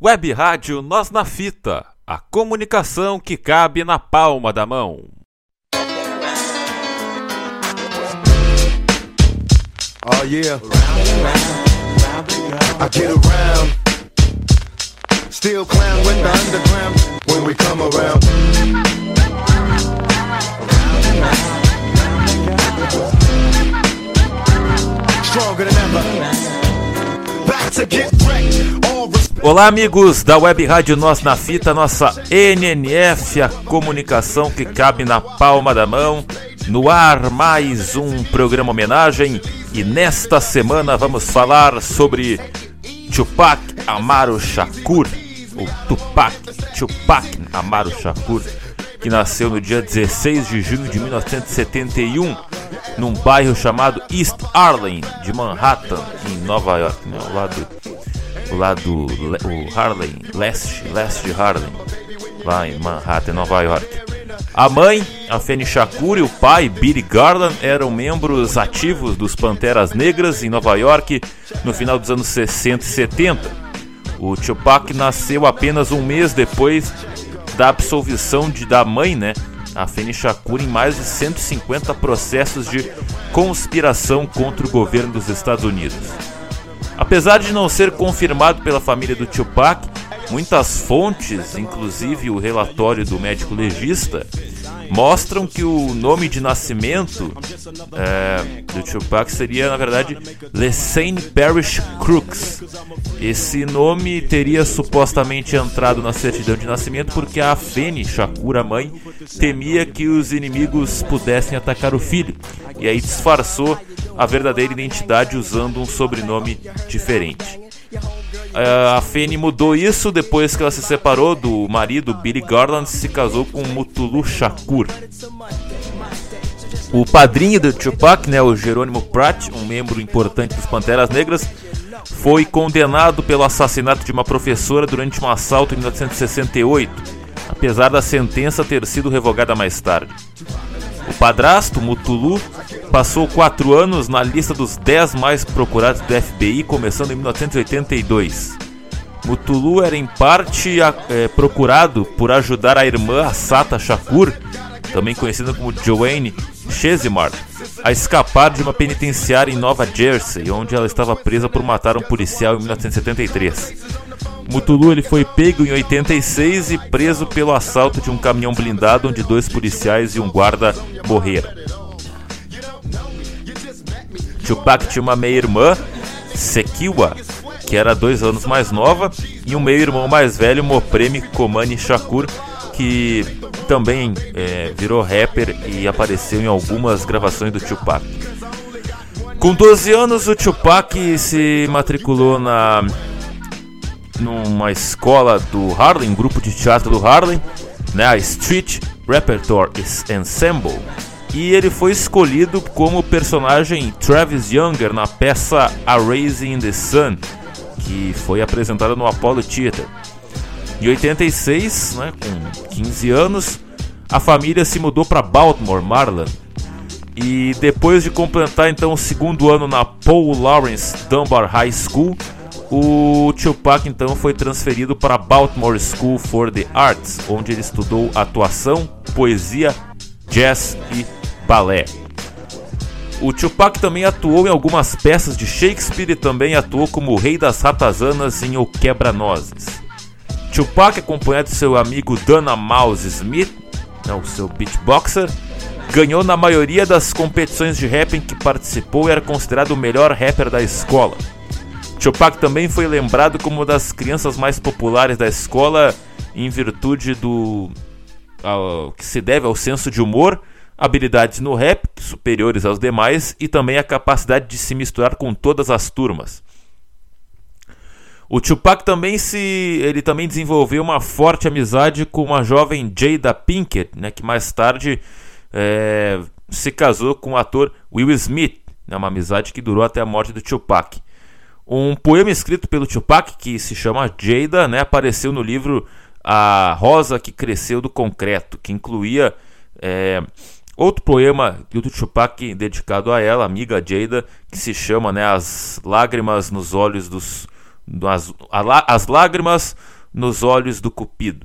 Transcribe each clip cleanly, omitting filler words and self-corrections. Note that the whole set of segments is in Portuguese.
Web Rádio Nós na Fita, a comunicação que cabe na palma da mão. Oh yeah, I get around, still clown with the underground when we come around. Stronger than ever, back to get wrecked. Olá amigos da Web Rádio Nós na Fita, nossa NNF, a comunicação que cabe na palma da mão. No ar mais um programa homenagem e nesta semana vamos falar sobre Tupac Amaru Shakur, ou Tupac Amaru Shakur, que nasceu no dia 16 de junho de 1971 num bairro chamado East Harlem de Manhattan, em Nova York, né? O Harlem, leste de Harlem, lá em Manhattan, Nova York. A mãe, Afeni Shakur, e o pai, Billy Garland, eram membros ativos dos Panteras Negras em Nova York no final dos anos 60 e 70. O Tupac nasceu apenas um mês depois da absolvição da mãe, né, Afeni Shakur, em mais de 150 processos de conspiração contra o governo dos Estados Unidos. Apesar de não ser confirmado pela família do Tupac, muitas fontes, inclusive o relatório do médico legista, mostram que o nome de nascimento do Tupac seria, na verdade, Lesane Parrish Crooks. Esse nome teria supostamente entrado na certidão de nascimento porque a Afeni Shakur, a mãe, temia que os inimigos pudessem atacar o filho, e aí disfarçou a verdadeira identidade usando um sobrenome diferente. A Afeni mudou isso depois que ela se separou do marido Billy Garland e se casou com Mutulu Shakur. O padrinho do Tupac, né, o Jerônimo Pratt, um membro importante dos Panteras Negras, foi condenado pelo assassinato de uma professora durante um assalto em 1968, apesar da sentença ter sido revogada mais tarde. O padrasto, Mutulu, passou 4 anos na lista dos 10 mais procurados do FBI, começando em 1982. Mutulu era em parte procurado por ajudar a irmã Assata Shakur, também conhecida como Joanne Chesimard, a escapar de uma penitenciária em Nova Jersey, onde ela estava presa por matar um policial em 1973. Mutulu ele foi pego em 86 e preso pelo assalto de um caminhão blindado onde 2 policiais e um guarda morreram. Tupac tinha uma meia-irmã, Sekiwa, que era 2 anos mais nova, e um meio-irmão mais velho, Mopreme Komani Shakur, que também virou rapper e apareceu em algumas gravações do Tupac. Com 12 anos, o Tupac se matriculou numa escola do Harlem, um grupo de teatro do Harlem, né, a Street Repertoire Ensemble, e ele foi escolhido como personagem Travis Younger na peça A Rising in the Sun, que foi apresentada no Apollo Theater. Em 86, né, com 15 anos, a família se mudou para Baltimore, Maryland, e depois de completar então o 2º ano na Paul Laurence Dunbar High School, o Tupac então foi transferido para a Baltimore School for the Arts, onde ele estudou atuação, poesia, jazz e balé. O Tupac também atuou em algumas peças de Shakespeare e também atuou como o Rei das Ratazanas em O Quebra-Nozes. Tupac, acompanhado de seu amigo Dana Mouse Smith, o seu beatboxer, ganhou na maioria das competições de rap em que participou e era considerado o melhor rapper da escola. Tupac também foi lembrado como uma das crianças mais populares da escola em virtude que se deve ao senso de humor, habilidades no rap superiores aos demais e também a capacidade de se misturar com todas as turmas. O Tupac também desenvolveu uma forte amizade com uma jovem Jada Pinkett, né, que mais tarde se casou com o ator Will Smith, né, uma amizade que durou até a morte do Tupac. Um poema escrito pelo Tupac, que se chama Jada, né, apareceu no livro A Rosa que Cresceu do Concreto, que incluía outro poema do Tupac dedicado a ela, amiga Jada, que se chama, né, As Lágrimas nos Olhos As lágrimas nos olhos do Cupido.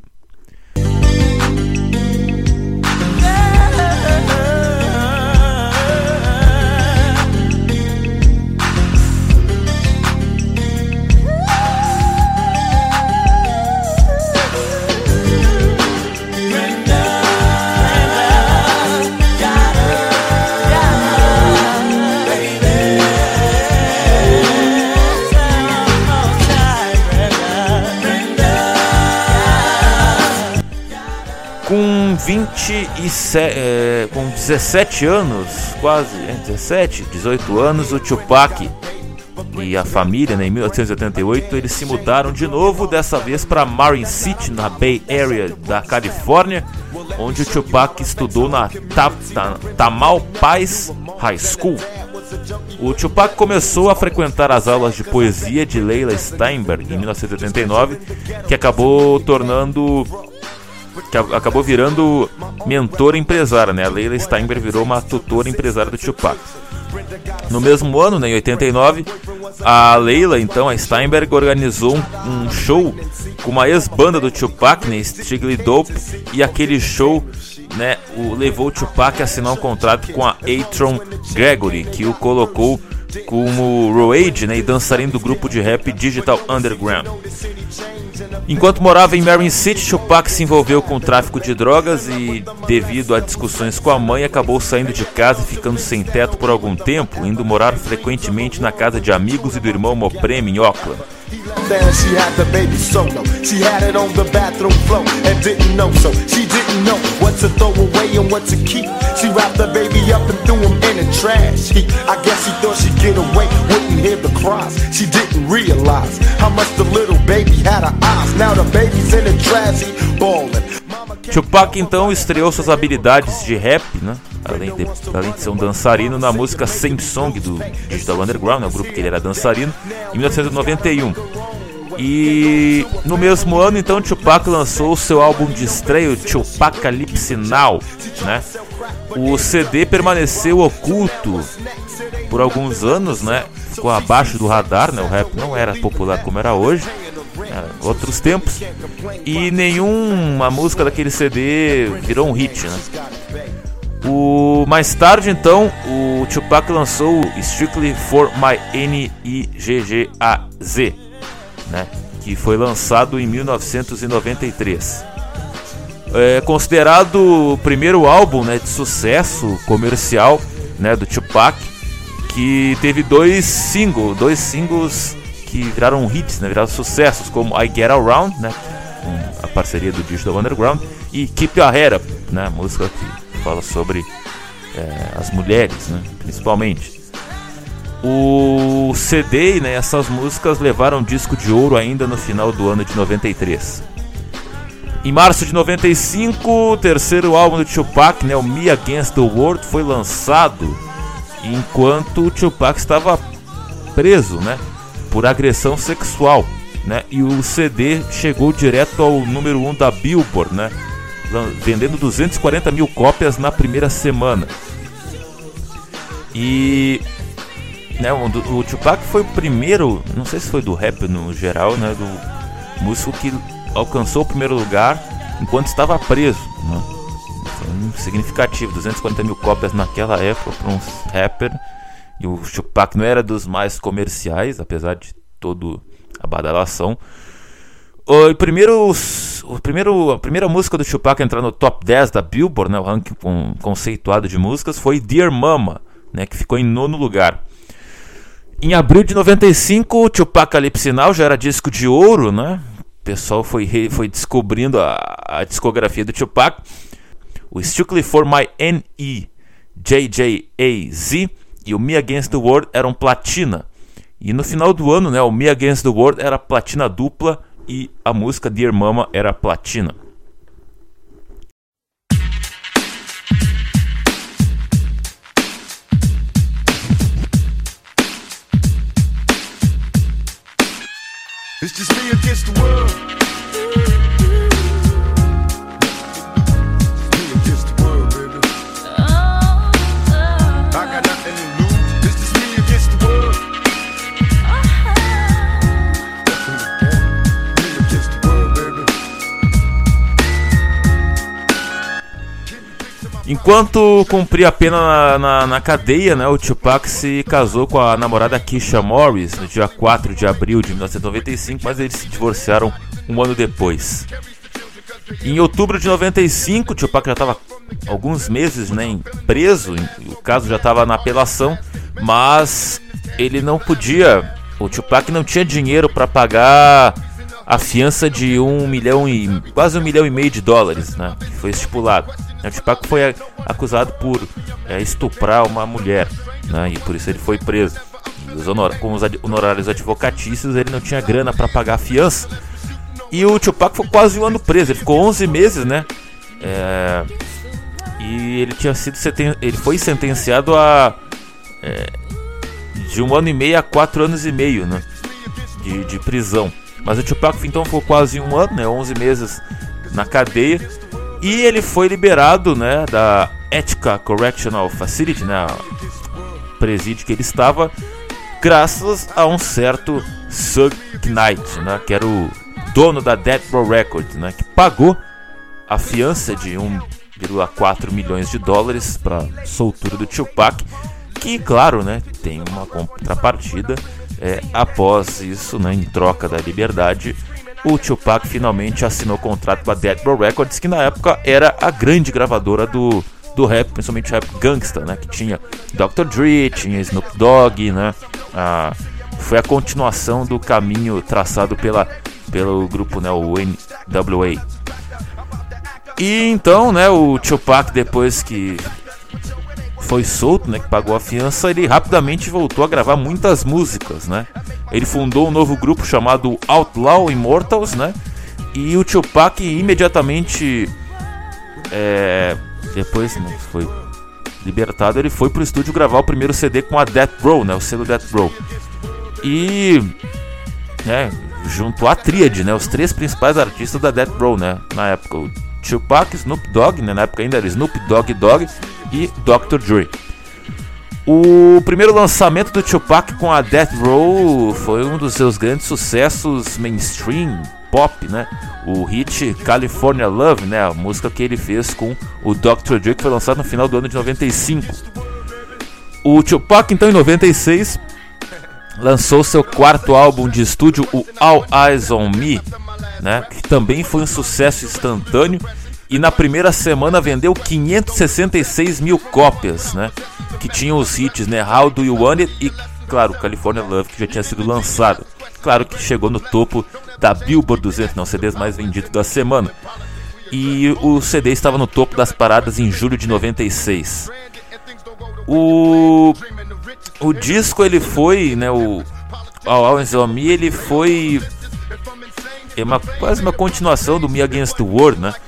Com 17 anos, quase 18 anos, o Tupac e a família, né, em 1988, eles se mudaram de novo, dessa vez para Marin City, na Bay Area da Califórnia, onde o Tupac estudou na Tamalpais High School. O Tupac começou a frequentar as aulas de poesia de Leila Steinberg em 1989, que acabou virando mentora empresária, né? A Leila Steinberg virou uma tutora empresária do Tupac. No mesmo ano, né, em 89, a Leila, então, a Steinberg, organizou um show com uma ex-banda do Tupac, né, Strictly Dope, e aquele show, né, levou o Tupac a assinar um contrato com a A-Tron Gregory, que o colocou como road, né, e dançarino do grupo de rap Digital Underground. Enquanto morava em Marin City, Tupac se envolveu com o tráfico de drogas e, devido a discussões com a mãe, acabou saindo de casa e ficando sem teto por algum tempo, indo morar frequentemente na casa de amigos e do irmão Mopreme em Oakland. Then she had the baby solo. She had it on the bathroom floor and didn't know, so she didn't know what to throw away and what to keep. She wrapped the baby up and threw him in the trash heap. I guess she thought she'd get away, wouldn't hear the cries. She didn't realize how much the little baby had her eyes. Now the baby's in the trash heap, ballin'. Tupac então estreou suas habilidades de rap, né? Além de ser um dançarino, na música Same Song do Digital Underground, né, o grupo que ele era dançarino, em 1991. E no mesmo ano, então, Tupac lançou o seu álbum de estreia, o Tupacalypse Now, né? O CD permaneceu oculto por alguns anos, né? Ficou abaixo do radar, né? O rap não era popular como era hoje, outros tempos, e nenhuma música daquele CD virou um hit, né? Mais tarde, então, o Tupac lançou Strictly for My Neggaz, né, que foi lançado em 1993. É considerado o primeiro álbum, né, de sucesso comercial, né, do Tupac, que teve dois singles que viraram hits, né, viraram sucessos, como I Get Around, né, com a parceria do Digital Underground, e Keep Your Head Up, né, música que fala sobre as mulheres, né, principalmente. O CD, né, essas músicas levaram disco de ouro ainda no final do ano de 93. Em março de 95, o terceiro álbum do Tupac, né, o Me Against the World, foi lançado enquanto o Tupac estava preso, né, por agressão sexual, né, e o CD chegou direto ao número 1 da Billboard, né, vendendo 240 mil cópias na primeira semana. E, né, o Tupac foi o primeiro, não sei se foi do rap no geral, né, do músico que alcançou o primeiro lugar enquanto estava preso, né? Foi significativo, 240 mil cópias naquela época para um rapper. E o Tupac não era dos mais comerciais, apesar de toda a badalação. A primeira música do Tupac a entrar no top 10 da Billboard, né, o ranking conceituado de músicas, foi Dear Mama, né, que ficou em 9º lugar. Em abril de 95, o Tupacalypse Now já era disco de ouro, né? O pessoal foi descobrindo a discografia do Tupac. O Strictly for My Neggaz e o Me Against the World eram platina. E no final do ano, né, o Me Against the World era platina dupla e a música Dear Mama era platina. It's just me against the world. Me against the world, baby. I got nothing to lose. It's just me against the world. Enquanto cumpria a pena na cadeia, né, o Tupac se casou com a namorada Keisha Morris no dia 4 de abril de 1995, mas eles se divorciaram um ano depois. Em outubro de 95, o Tupac já estava alguns meses, né, preso, o caso já estava na apelação, mas ele não podia, o Tupac não tinha dinheiro para pagar a fiança de quase 1,5 milhão de dólares, né, que foi estipulado. O Tupac foi acusado por estuprar uma mulher, né, e por isso ele foi preso. E com os honorários advocatícios, ele não tinha grana para pagar a fiança. E o Tupac foi quase um ano preso, ele ficou 11 meses, né? E ele foi sentenciado a de 1 ano e meio a 4 anos e meio, né, de prisão. Mas o Tupac então ficou quase um ano, né, 11 meses na cadeia. E ele foi liberado, né, da Etika Correctional Facility, né, presídio que ele estava, graças a um certo Suge Knight, né, que era o dono da Death Row Records, né, que pagou a fiança de 1,4 milhões de dólares para soltura do Tupac, que, claro, né, tem uma contrapartida. Após isso, né, em troca da liberdade, o Tupac finalmente assinou contrato com a Death Row Records, que na época era a grande gravadora do rap, principalmente rap gangsta, né, que tinha Dr. Dre, tinha Snoop Dogg, né, foi a continuação do caminho traçado pelo grupo, né, o NWA. E então, né, o Tupac, depois que foi solto, né, que pagou a fiança, ele rapidamente voltou a gravar muitas músicas, né. Ele fundou um novo grupo chamado Outlaw Immortals, né, e o Tupac imediatamente, depois que foi libertado, ele foi pro estúdio gravar o primeiro CD com a Death Row, né, o selo Death Row. E juntou a tríade, né, os 3 principais artistas da Death Row, né, na época, o Tupac, Snoop Dogg, né, na época ainda era Snoop Dogg e Dr. Dre. O primeiro lançamento do Tupac com a Death Row foi um dos seus grandes sucessos mainstream pop, né, o hit California Love, né, a música que ele fez com o Dr. Dre, que foi lançado no final do ano de 95. O Tupac, então, em 96, lançou seu 4º álbum de estúdio, o All Eyes on Me, né, que também foi um sucesso instantâneo, e na primeira semana vendeu 566 mil cópias, né, que tinham os hits, né, How Do You Want It e, claro, California Love, que já tinha sido lançado. Claro que chegou no topo da Billboard 200, não, CDs mais vendidos da semana. E o CD estava no topo das paradas em julho de 96. O disco, ele foi, né, o All Eyes on Me, ele foi quase uma continuação do Me Against the World, né.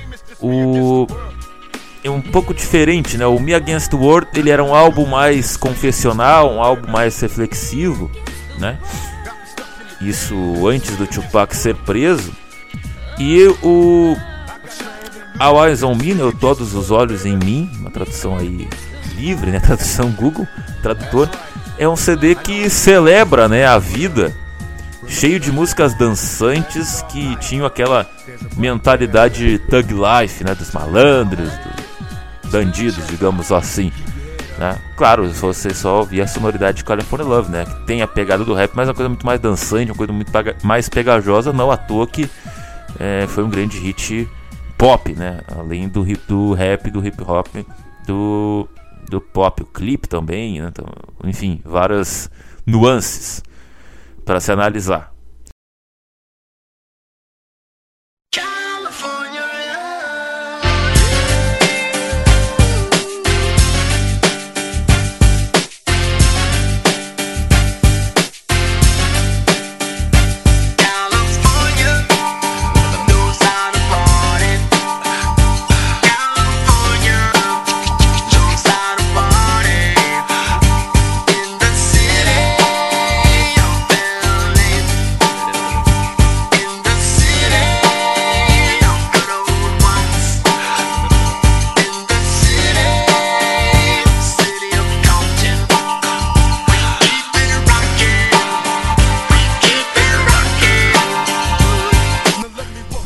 É um pouco diferente, né? O Me Against the World, ele era um álbum mais confessional, um álbum mais reflexivo, né? Isso antes do Tupac ser preso. E o All Eyes on Me, né, Todos os Olhos em Mim, uma tradução aí livre, né, tradução Google Tradutor, é um CD que celebra, né, a vida, cheio de músicas dançantes que tinham aquela mentalidade thug life, né, dos malandros, dos bandidos, digamos assim, né? Claro, se você só ouvir a sonoridade de California Love, né, que tem a pegada do rap, mas é uma coisa muito mais dançante, uma coisa muito mais pegajosa, não à toa que foi um grande hit pop, né, além do rap, do hip hop, do pop, o clipe também, né? Então, enfim, várias nuances para se analisar.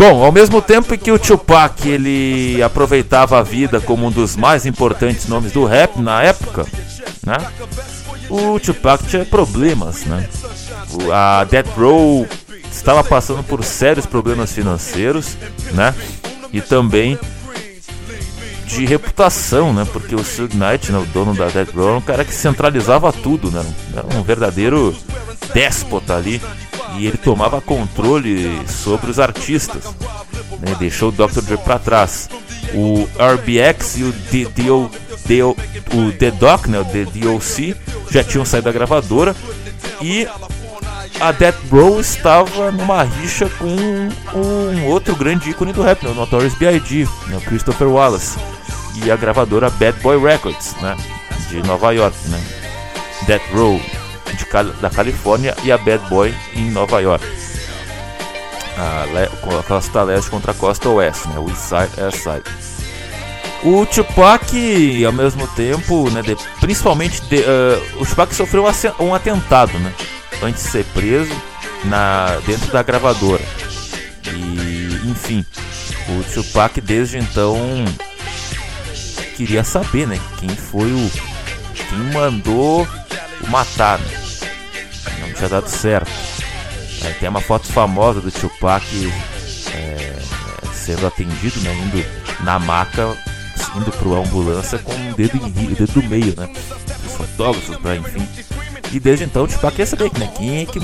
Bom, ao mesmo tempo que o Tupac ele aproveitava a vida como um dos mais importantes nomes do rap na época, né? O Tupac tinha problemas, né? A Death Row estava passando por sérios problemas financeiros, né? E também de reputação, né? Porque o Suge Knight, né, o dono da Death Row, era um cara que centralizava tudo, né? Era um verdadeiro déspota ali. E ele tomava controle sobre os artistas, né? Deixou o Dr. Dre pra trás. O RBX e o The Doc, né? O DOC, já tinham saído da gravadora. E a Death Row estava numa rixa com um outro grande ícone do rap, né? O Notorious B.I.G., né? O Christopher Wallace. E a gravadora Bad Boy Records, né? De Nova York, né? Death Row da Califórnia e a Bad Boy em Nova York, com a costa leste contra a costa oeste, né? East Side, West Side. O Tupac, ao mesmo tempo, né, principalmente o Tupac sofreu um atentado, né, antes de ser preso dentro da gravadora. E enfim, o Tupac desde então queria saber, né, quem mandou o matar, né? Não tinha dado certo. Tem uma foto famosa do Tupac sendo atendido, né, indo na maca, indo para a ambulância com o dedo do meio, né? Os fotógrafos, enfim. E desde então o Tupac queria saber, né, quem é que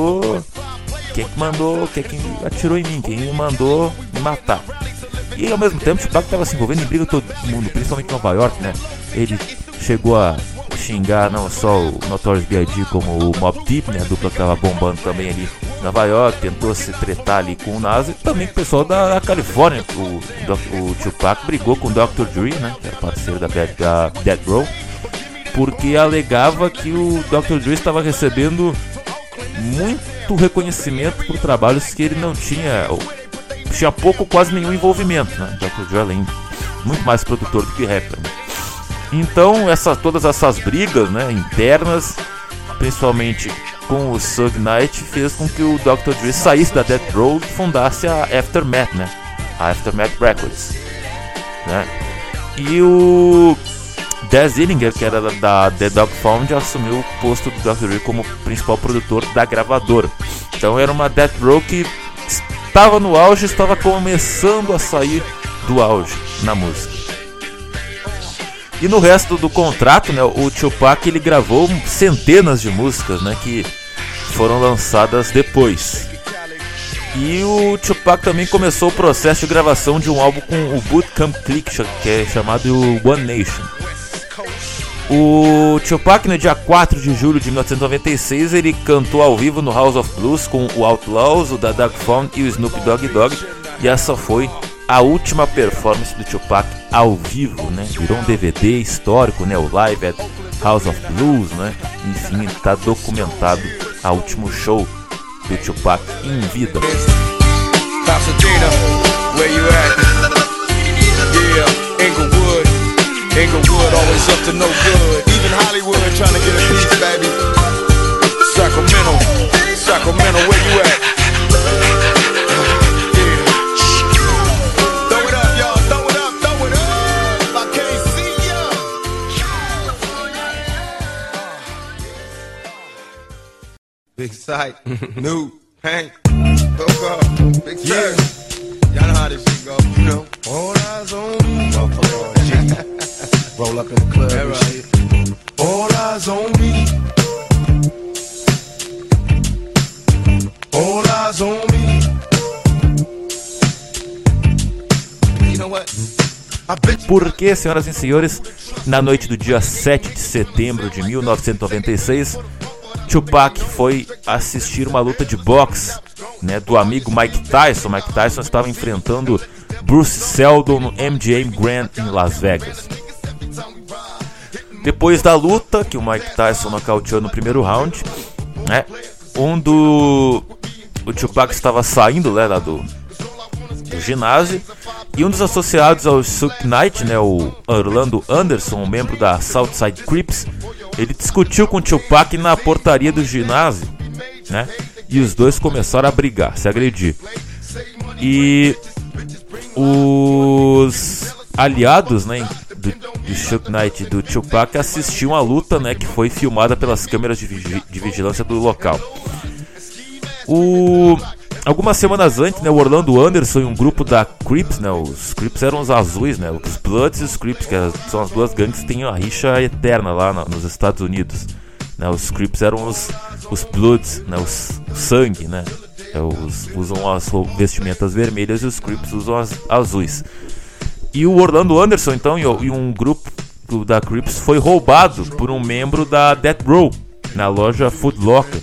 atirou em mim, quem me mandou me matar. E ao mesmo tempo o Tupac estava se envolvendo em briga com todo mundo, principalmente em Nova York, né? Ele chegou a xingar não só o Notorious B.I.G. como o Mobb Deep, né, a dupla que estava bombando também ali em Nova York, tentou se tretar ali com o Nas e também com o pessoal da Califórnia. O Tupac brigou com o Dr. Dre, né, que era parceiro da Death Row, porque alegava que o Dr. Dre estava recebendo muito reconhecimento por trabalhos que ele não tinha pouco ou quase nenhum envolvimento, né? Dr. Dre além muito mais produtor do que rapper, né? Então todas essas brigas, né, internas, principalmente com o Suge Knight, fez com que o Dr. Dre saísse da Death Row e fundasse a Aftermath, né, a Aftermath Records, né? E o Daz Dillinger, que era da The Dog Pound, assumiu o posto do Dr. Dre como principal produtor da gravadora. Então era uma Death Row que estava no auge, estava começando a sair do auge na música. E no resto do contrato, né, o Tupac ele gravou centenas de músicas, né, que foram lançadas depois. E o Tupac também começou o processo de gravação de um álbum com o Bootcamp Clique, que é chamado One Nation. O Tupac, no dia 4 de julho de 1996, ele cantou ao vivo no House of Blues com o Outlaws, o Da Dog Pound e o Snoop Dogg. E essa foi a última performance do Tupac ao vivo, né? Virou um DVD histórico, né? O Live at House of Blues, né? Enfim, está documentado o último show do Tupac em vida. Pasadena, where you at? Yeah, Inglewood, always up to no good. Even Hollywood trying to get a piece, baby. Sacramento, where you at? Big sight, new Hank, big sight. Yeah. Y'all know how this shit go, you know. All eyes on me, roll up in the club and shit. All eyes on me. All eyes on me. You know what? Porque, senhoras e senhores, na noite do dia 7 de setembro de 1996, Tupac foi assistir uma luta de boxe, né, do amigo Mike Tyson. Mike Tyson estava enfrentando Bruce Seldon no MGM Grand em Las Vegas. Depois da luta, que o Mike Tyson nocauteou no primeiro round, né, o Tupac estava saindo, né, lá do ginásio, e um dos associados ao Suge Knight, né, o Orlando Anderson, um membro da Southside Crips, ele discutiu com o Tupac na portaria do ginásio, né? E os dois começaram a brigar, se agredir. E os aliados, né, do Suge Knight e do Tupac assistiam a luta, né, que foi filmada pelas câmeras de vigilância do local. Algumas semanas antes, né, o Orlando Anderson e um grupo da Crips, né, os Crips eram os azuis, né, os Bloods e os Crips, que são as duas gangues que têm a rixa eterna lá nos Estados Unidos, né, os Crips eram os Bloods, né, os sangue, né, usam as vestimentas vermelhas e os Crips usam as azuis. E o Orlando Anderson, então, e um grupo da Crips foi roubado por um membro da Death Row na loja Foot Locker.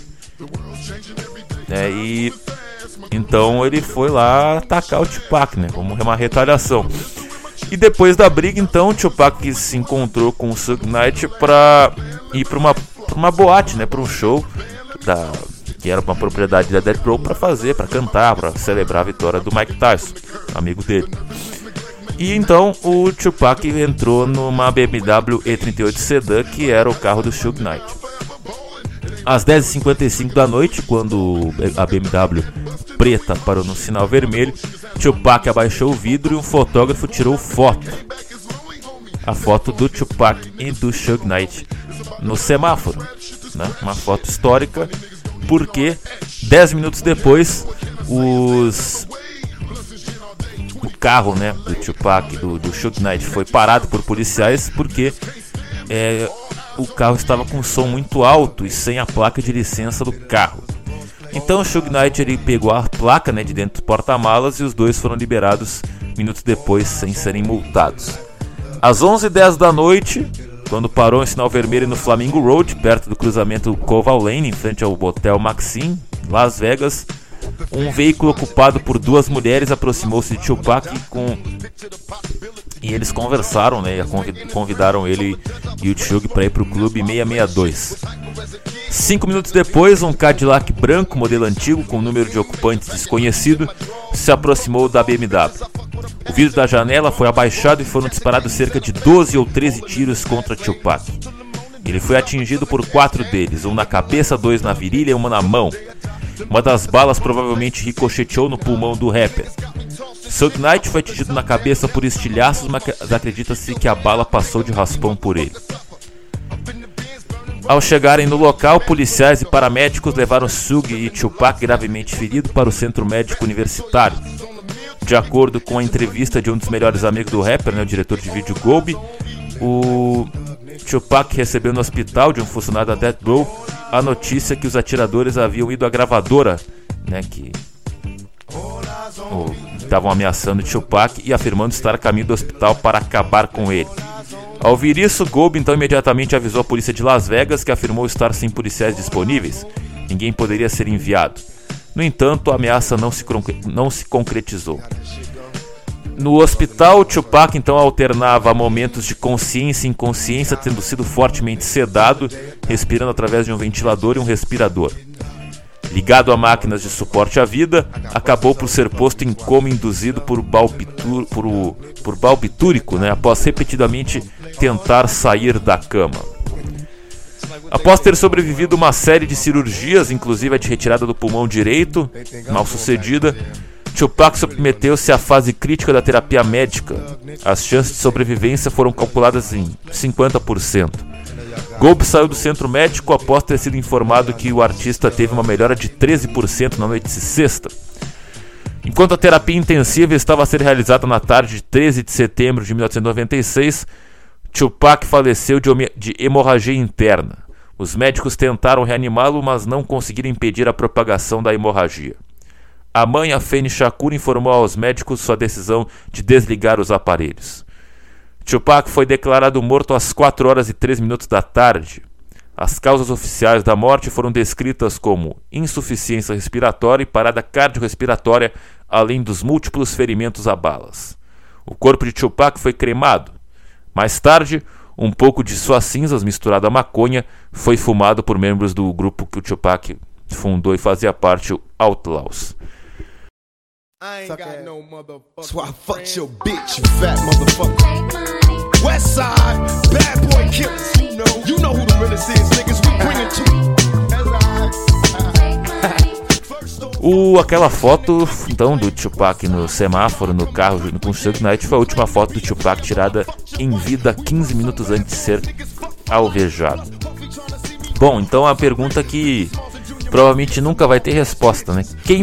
E então ele foi lá atacar o Tupac, né, como uma retaliação. E depois da briga, então, o Tupac se encontrou com o Suge Knight para ir para uma boate, né, para um show que era uma propriedade da Death Row, para cantar, para celebrar a vitória do Mike Tyson, amigo dele. E então o Tupac entrou numa BMW E38 Sedan, que era o carro do Suge Knight. Às 10h55 da noite, quando a BMW preta parou no sinal vermelho, Tupac abaixou o vidro e um fotógrafo tirou foto. A foto do Tupac e do Suge Knight no semáforo, né? Uma foto histórica, porque 10 minutos depois o carro, né, do Tupac, do Suge Knight, foi parado por policiais porque o carro estava com som muito alto e sem a placa de licença do carro. Então o Suge Knight ele pegou a placa, né, de dentro do porta-malas e os dois foram liberados minutos depois sem serem multados. Às 11h10 da noite, quando parou em sinal vermelho no Flamingo Road, perto do cruzamento Koval Lane, em frente ao Hotel Maxim, Las Vegas, um veículo ocupado por duas mulheres aproximou-se de Tupac e eles conversaram, né, e convidaram ele e o Suge para ir para o Clube 662. 5 minutos depois, um Cadillac branco, modelo antigo, com número de ocupantes desconhecido, se aproximou da BMW. O vidro da janela foi abaixado e foram disparados cerca de 12 ou 13 tiros contra Tupac. Ele foi atingido por 4 deles, um na cabeça, 2 na virilha e uma na mão. Uma das balas provavelmente ricocheteou no pulmão do rapper. Suge Knight foi atingido na cabeça por estilhaços, mas acredita-se que a bala passou de raspão por ele. Ao chegarem no local, policiais e paramédicos levaram Suge e Tupac gravemente ferido para o centro médico universitário. De acordo com a entrevista de um dos melhores amigos do rapper, né, o diretor de vídeo Gobi, o Tupac recebeu no hospital de um funcionário da Death Row a notícia que os atiradores haviam ido à gravadora, né, que estavam ameaçando Tupac e afirmando estar a caminho do hospital para acabar com ele. Ao ouvir isso, Gobi então imediatamente avisou a polícia de Las Vegas, que afirmou estar sem policiais disponíveis. Ninguém poderia ser enviado. No entanto, a ameaça não se concretizou. No hospital, Tupac então alternava momentos de consciência e inconsciência, tendo sido fortemente sedado, respirando através de um ventilador e um respirador. Ligado a máquinas de suporte à vida, acabou por ser posto em coma induzido por barbitúrico, né, após repetidamente tentar sair da cama. Após ter sobrevivido uma série de cirurgias, inclusive a de retirada do pulmão direito, mal sucedida, Tupac submeteu-se à fase crítica da terapia médica. As chances de sobrevivência foram calculadas em 50%. Gobi saiu do centro médico após ter sido informado que o artista teve uma melhora de 13% na noite de sexta. Enquanto a terapia intensiva estava a ser realizada na tarde de 13 de setembro de 1996, Tupac faleceu de hemorragia interna. Os médicos tentaram reanimá-lo, mas não conseguiram impedir a propagação da hemorragia. A mãe, Afeni Shakur, informou aos médicos sua decisão de desligar os aparelhos. Tupac foi declarado morto às 4h03 da tarde. As causas oficiais da morte foram descritas como insuficiência respiratória e parada cardiorrespiratória, além dos múltiplos ferimentos a balas. O corpo de Tupac foi cremado. Mais tarde, um pouco de suas cinzas misturado a maconha foi fumado por membros do grupo que o Tupac fundou e fazia parte, o Outlaws. I ain't got no motherfucker. So I fucked your bitch, you fat motherfucker. West side, bad boy killers. You know who the realest is, niggas. We bring it to you. Aquela foto, então, do Tupac no semáforo, no carro, junto com o Suge Knight, foi a última foto do Tupac tirada em vida 15 minutos antes de ser alvejado. Bom, então a pergunta que provavelmente nunca vai ter resposta, né? Quem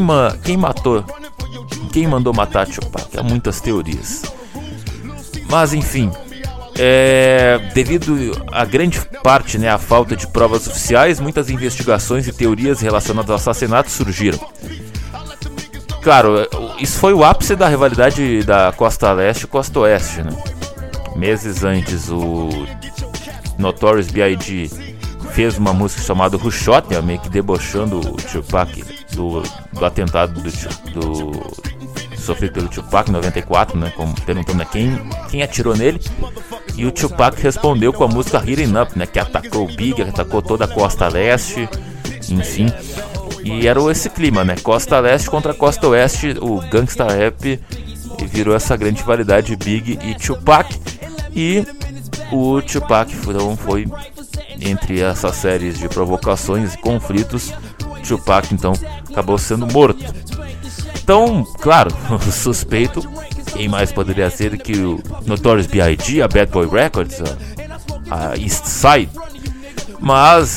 mandou matar Tupac? Há muitas teorias. Mas, enfim, devido a grande parte, né, à falta de provas oficiais, muitas investigações e teorias relacionadas ao assassinato surgiram. Claro, isso foi o ápice da rivalidade da Costa Leste e Costa Oeste, né? Meses antes, o Notorious B.I.G. fez uma música chamada Who Shot, né, meio que debochando o Tupac do atentado sofrido pelo Tupac em 94, né, perguntando quem atirou nele. E o Tupac respondeu com a música Heating Up, né, que atacou o Big, atacou toda a Costa Leste, enfim. E era esse clima, né, Costa Leste contra Costa Oeste, o gangsta rap, e virou essa grande rivalidade Big e Tupac. E o Tupac então foi entre essas séries de provocações e conflitos. Tupac então acabou sendo morto. Então, claro, o suspeito, quem mais poderia ser do que o Notorious B.I.G., a Bad Boy Records, a East Side. Mas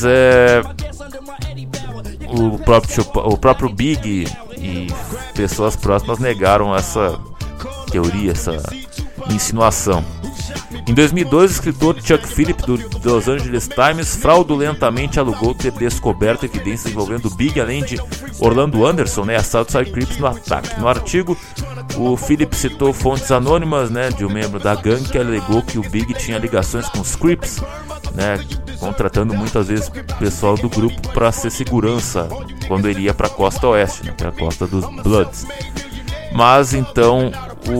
o próprio Big e pessoas próximas negaram essa teoria, essa insinuação. Em 2002, o escritor Chuck Phillips do Los Angeles Times fraudulentamente alugou ter descoberto evidências envolvendo Big, além de Orlando Anderson, né, a Southside Crips no ataque. No artigo, o Phillips citou fontes anônimas, né, de um membro da gangue que alegou que o Big tinha ligações com os Crips, né, contratando muitas vezes o pessoal do grupo para ser segurança quando ele ia para a costa oeste, né, para a costa dos Bloods. Mas então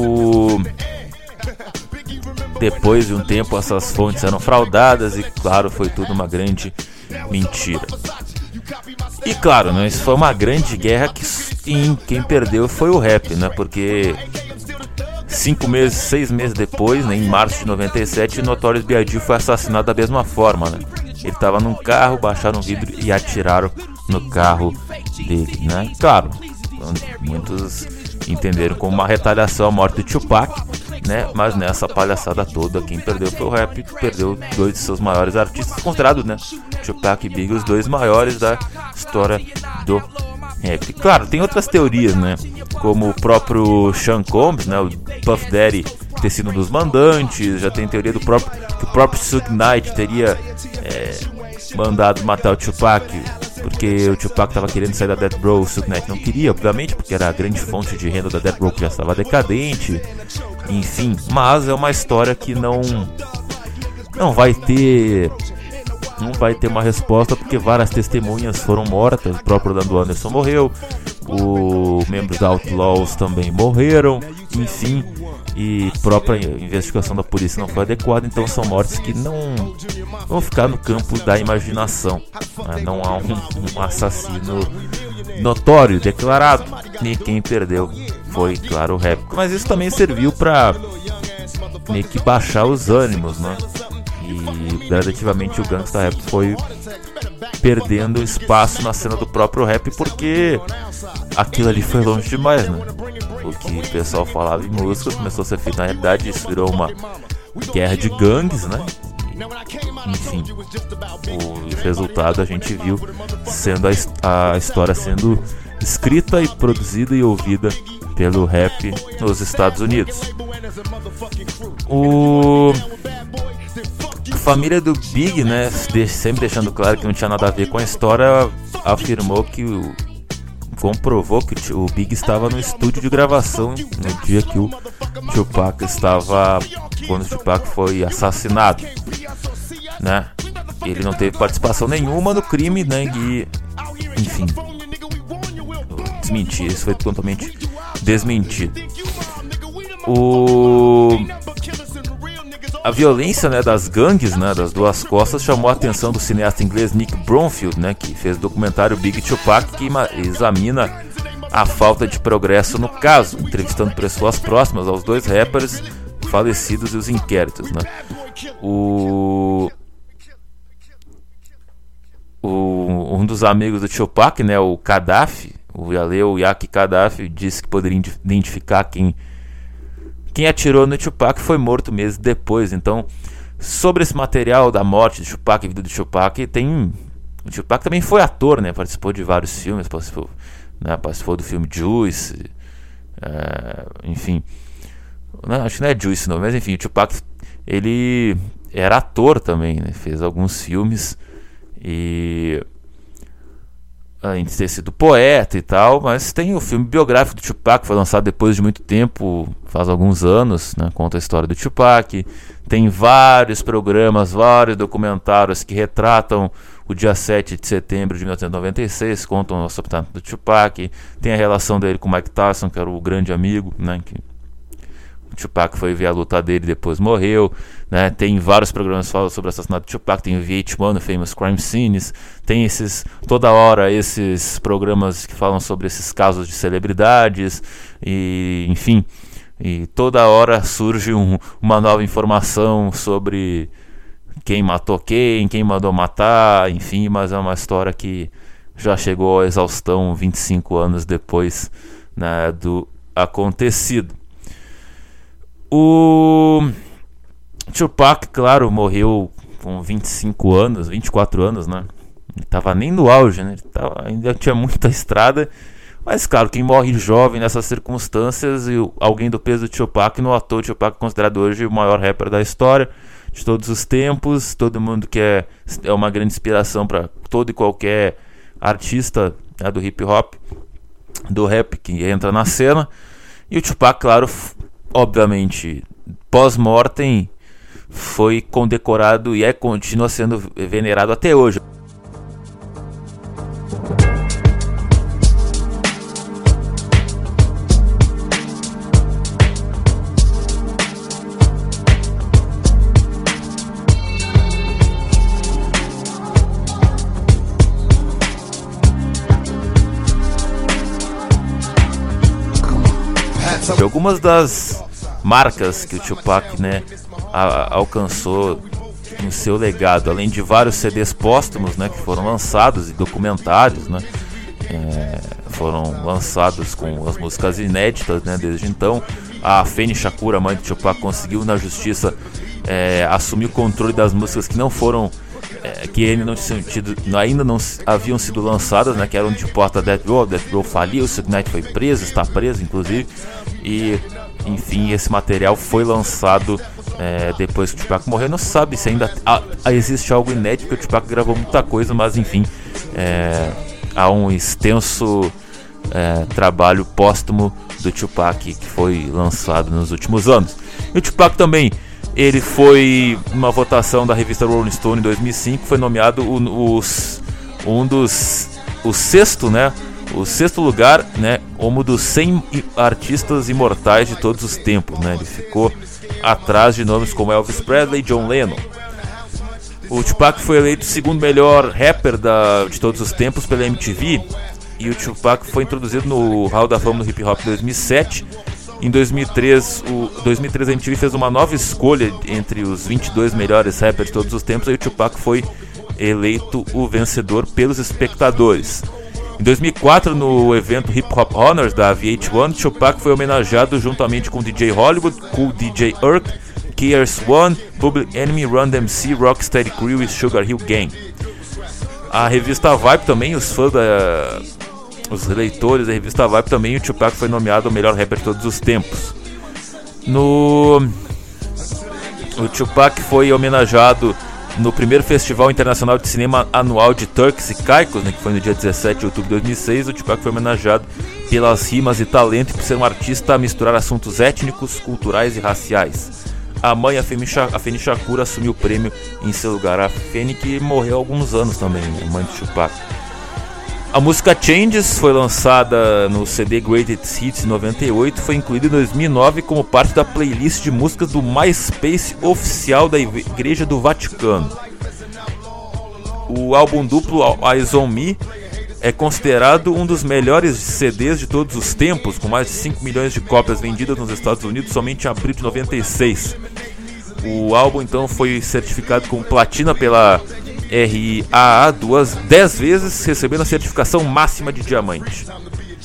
depois de um tempo essas fontes eram fraudadas e, claro, foi tudo uma grande mentira. E claro, né, isso foi uma grande guerra que quem perdeu foi o rap, né, porque 6 meses depois, né, em março de 97, Notorious B.I.G. foi assassinado da mesma forma, né. Ele estava num carro, baixaram o vidro e atiraram no carro dele, né. Claro, muitos entenderam como uma retaliação à morte de Tupac, né? Mas nessa palhaçada toda, quem perdeu foi o rap, perdeu dois de seus maiores artistas, considerados, né, Tupac e Big, os dois maiores da história do rap. Claro, tem outras teorias, né, como o próprio Sean Combs, né, o Puff Daddy ter sido um dos mandantes. Já tem teoria que o próprio Suge Knight teria mandado matar o Tupac, porque o Tupac estava querendo sair da Death Row, o Suge Knight não queria, obviamente, porque era a grande fonte de renda da Death Row, que já estava decadente, enfim. Mas é uma história que não vai ter uma resposta, porque várias testemunhas foram mortas. O próprio Orlando Anderson morreu, os membros da Outlaws também morreram, enfim, e a própria investigação da polícia não foi adequada. Então são mortes que não vão ficar no campo da imaginação, né? Não há um assassino notório, declarado, e quem perdeu foi, claro, o rap. Mas isso também serviu para meio que baixar os ânimos, né? E gradativamente o gangsta rap foi perdendo espaço na cena do próprio rap, porque aquilo ali foi longe demais, né? O que o pessoal falava em músicas começou a ser feito na realidade. Isso virou uma guerra de gangues, né? Enfim, o resultado a gente viu sendo a história sendo escrita e produzida e ouvida pelo rap nos Estados Unidos. A família do Big, né, sempre deixando claro que não tinha nada a ver com a história, afirmou que comprovou que o Big estava no estúdio de gravação no dia que o Tupac quando o Tupac foi assassinado, né? Ele não teve participação nenhuma no crime, né? E, enfim, desmentir, isso foi totalmente desmentido. A violência, né, das gangues, né, das duas costas chamou a atenção do cineasta inglês Nick Bromfield, né, que fez o documentário Big Tupac, que examina a falta de progresso no caso, entrevistando pessoas próximas aos dois rappers falecidos e os inquéritos, né. Um dos amigos do Tupac, né, o Gaddafi, O Yaki Gaddafi disse que poderia identificar quem atirou no Tupac foi morto meses depois. Então, sobre esse material da morte de Tupac e vida de Tupac, o Tupac também foi ator, né? Participou de vários filmes, participou do filme Juice, enfim. Não, acho que não é Juice não, mas enfim, o Tupac, ele era ator também, né? Fez alguns filmes e além de ter sido poeta e tal, mas tem o filme biográfico do Tupac, que foi lançado depois de muito tempo, faz alguns anos, né? Conta a história do Tupac. Tem vários programas, vários documentários que retratam o dia 7 de setembro de 1996, contam o assassinato do Tupac. Tem a relação dele com o Mike Tyson, que era o grande amigo, né? Que o Tupac foi ver a luta dele e depois morreu, né? Tem vários programas que falam sobre o assassinato do Tupac. Tem o VH1, o Famous Crime Scenes. Tem toda hora esses programas que falam sobre esses casos de celebridades. E enfim, e toda hora surge uma nova informação sobre quem matou quem mandou matar, enfim. Mas é uma história que já chegou à exaustão 25 anos depois, né, do acontecido. O Tupac, claro, morreu com 25 anos, 24 anos, né? Ele tava nem no auge, né? Ainda tinha muita estrada. Mas, claro, quem morre jovem nessas circunstâncias, e alguém do peso do Tupac, no ator Tupac é considerado hoje o maior rapper da história, de todos os tempos. Todo mundo que é uma grande inspiração para todo e qualquer artista, né, do hip hop, do rap, que entra na cena. E o Tupac, claro, obviamente, pós-mortem, foi condecorado e continua sendo venerado até hoje. Algumas das marcas que o Tupac, né, alcançou no seu legado, além de vários CDs póstumos, né, que foram lançados, e documentários, né, foram lançados com as músicas inéditas, né, desde então. A Afeni Shakur, a mãe do Tupac, conseguiu na justiça assumir o controle das músicas que não foram que ainda não haviam sido lançadas, né, que eram de porta Death Row faliu, o Suge Knight foi preso, está preso inclusive, e enfim, esse material foi lançado depois que o Tupac morreu. Não se sabe se ainda existe algo inédito, porque o Tupac gravou muita coisa, mas enfim, há um extenso trabalho póstumo do Tupac que foi lançado nos últimos anos. E o Tupac também, ele foi, numa votação da revista Rolling Stone em 2005, foi nomeado o sexto lugar, né, como dos 100 artistas imortais de todos os tempos, né? Ele ficou atrás de nomes como Elvis Presley e John Lennon. O Tupac foi eleito o segundo melhor rapper de todos os tempos pela MTV, e o Tupac foi introduzido no Hall da Fama do Hip Hop em 2007. Em 2003, a MTV fez uma nova escolha entre os 22 melhores rappers de todos os tempos, e o Tupac foi eleito o vencedor pelos espectadores. Em 2004, no evento Hip Hop Honors da VH1, Tupac foi homenageado juntamente com DJ Hollywood, Cool DJ Herc, KRS-One, Public Enemy, Run DMC, Rocksteady Crew e Sugar Hill Gang. A revista Vibe também, os leitores da revista Vibe também, o Tupac foi nomeado o melhor rapper de todos os tempos. O Tupac foi homenageado no primeiro Festival Internacional de Cinema Anual de Turks e Caicos, né, que foi no dia 17 de outubro de 2006. O Tupac foi homenageado pelas rimas e talento, e por ser um artista a misturar assuntos étnicos, culturais e raciais. A mãe, a Afeni Shakur, assumiu o prêmio em seu lugar. A Afeni, que morreu há alguns anos também, né, mãe do Tupac. A música Changes foi lançada no CD Greatest Hits em 98, foi incluída em 2009 como parte da playlist de músicas do MySpace oficial da Igreja do Vaticano. O álbum duplo Eyes on Me é considerado um dos melhores CDs de todos os tempos, com mais de 5 milhões de cópias vendidas nos Estados Unidos somente em abril de 96. O álbum então foi certificado com platina pela RIAA 10 vezes, recebendo a certificação máxima de diamante.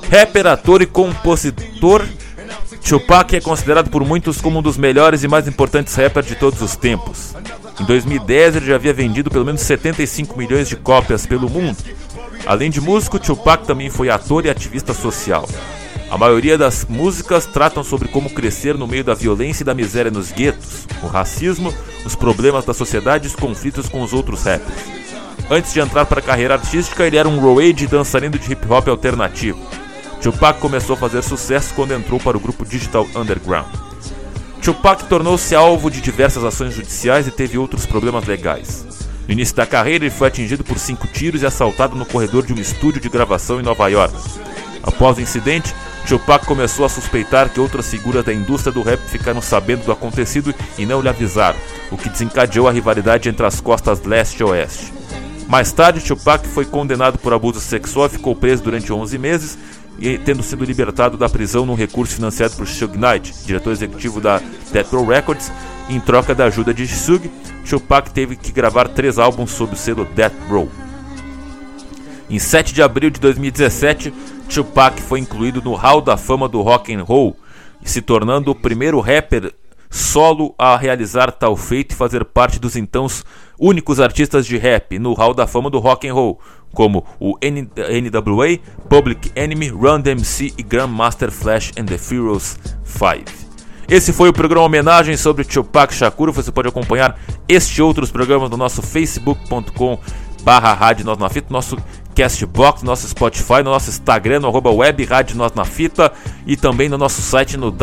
Rapper, ator e compositor, Tupac é considerado por muitos como um dos melhores e mais importantes rappers de todos os tempos. Em 2010 ele já havia vendido pelo menos 75 milhões de cópias pelo mundo. Além de músico, Tupac também foi ator e ativista social. A maioria das músicas tratam sobre como crescer no meio da violência e da miséria nos guetos, o racismo, os problemas da sociedade e os conflitos com os outros rappers. Antes de entrar para a carreira artística, ele era um road e dançarino de hip hop alternativo. Tupac começou a fazer sucesso quando entrou para o grupo Digital Underground. Tupac tornou-se alvo de diversas ações judiciais e teve outros problemas legais. No início da carreira, ele foi atingido por 5 tiros e assaltado no corredor de um estúdio de gravação em Nova York. Após o incidente, Tupac começou a suspeitar que outras figuras da indústria do rap ficaram sabendo do acontecido e não lhe avisaram, o que desencadeou a rivalidade entre as costas leste e oeste. Mais tarde, Tupac foi condenado por abuso sexual e ficou preso durante 11 meses, e tendo sido libertado da prisão num recurso financiado por Suge Knight, diretor executivo da Death Row Records. Em troca da ajuda de Suge, Tupac teve que gravar 3 álbuns sob o selo Death Row. Em 7 de abril de 2017, Tupac foi incluído no Hall da Fama do Rock and Roll, se tornando o primeiro rapper solo a realizar tal feito e fazer parte dos então únicos artistas de rap no Hall da Fama do Rock and Roll, como o NWA, Public Enemy, Run DMC e Grandmaster Flash and the Furious 5. Esse foi o programa homenagem sobre Tupac Shakur. Você pode acompanhar este e outros programas no nosso facebook.com/Rádio Nós na Fita, nosso Castbox, nosso Spotify, no nosso Instagram, no @web Rádio Nós na Fita, e também no nosso site no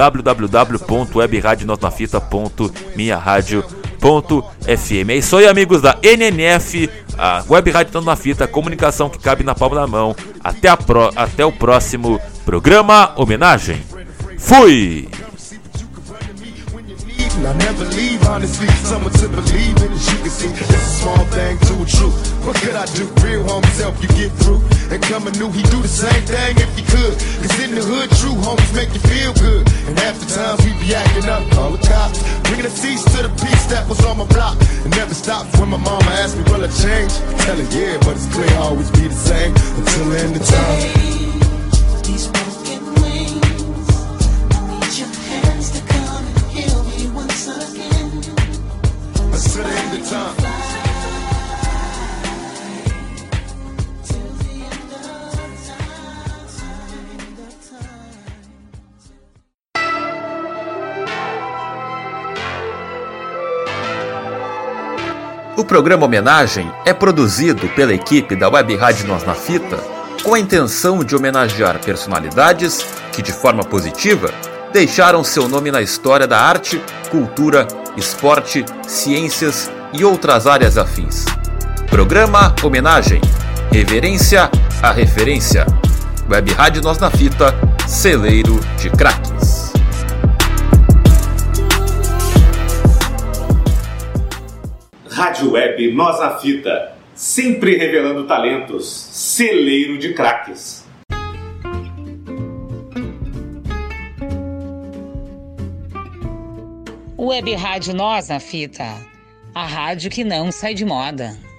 www.webradionosnafita.minharadio.fm. É isso aí, amigos da NNF, a Web Rádio Nós na Fita, comunicação que cabe na palma da mão. Até o próximo programa homenagem. Fui! I never leave, honestly, someone to believe in, as you can see, it's a small thing to a truth. What could I do? Real homies help you get through. And coming new, he do the same thing if he could. Cause in the hood, true homies make you feel good. And half the times we be acting up, call the cops, bringing a cease to the peace that was on my block. It never stops when my mama asks me, will I change? I tell her, yeah, but it's clear I'll always be the same until the end of time. These broken wings, I need your hands to come and heal me once again. Until the end of time. O programa Homenagem é produzido pela equipe da Web Rádio Nós na Fita com a intenção de homenagear personalidades que, de forma positiva, deixaram seu nome na história da arte, cultura, esporte, ciências e outras áreas afins. Programa Homenagem. Reverência à referência. Web Rádio Nós na Fita, celeiro de craques. Rádio Web Nós na Fita, sempre revelando talentos, celeiro de craques. Web Rádio Nós na Fita, a rádio que não sai de moda.